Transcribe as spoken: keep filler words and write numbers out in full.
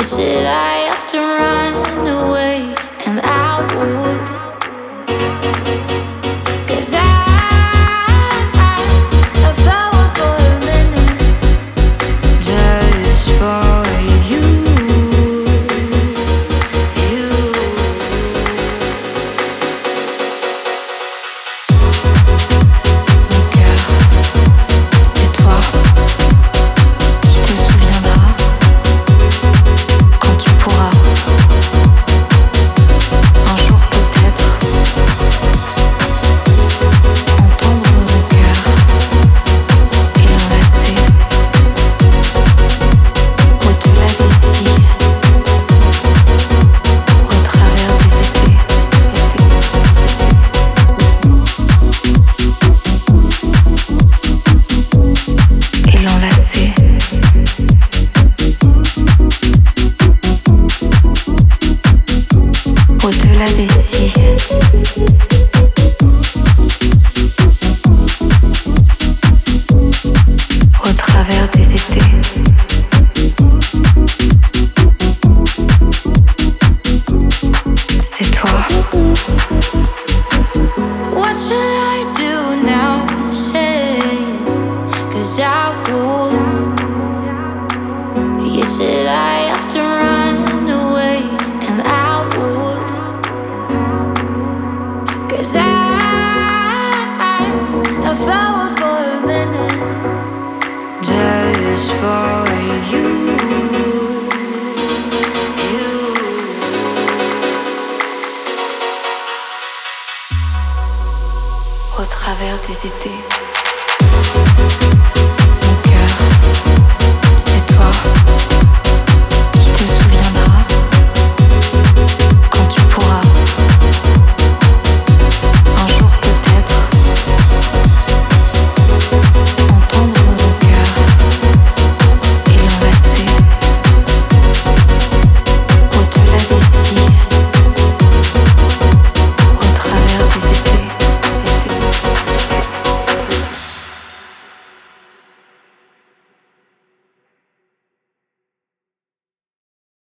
said I have to run away, and I would. 'Cause I, I fell for a minute just for you, you. Mon cœur, c'est toi qui te souviendras quand tu pourras. Un jour peut-être entendre mon cœur et l'enlacer au-delà des cils, au travers des étés, étés, étés. Et l'enlacer au-delà des cils, au travers des étés. C'est toi. What should I do now? Say, 'cause I would. You said I have to run away, and I would. 'Cause I, I fell for a minute just for you, you. Au travers des étés, mon cœur, c'est toi.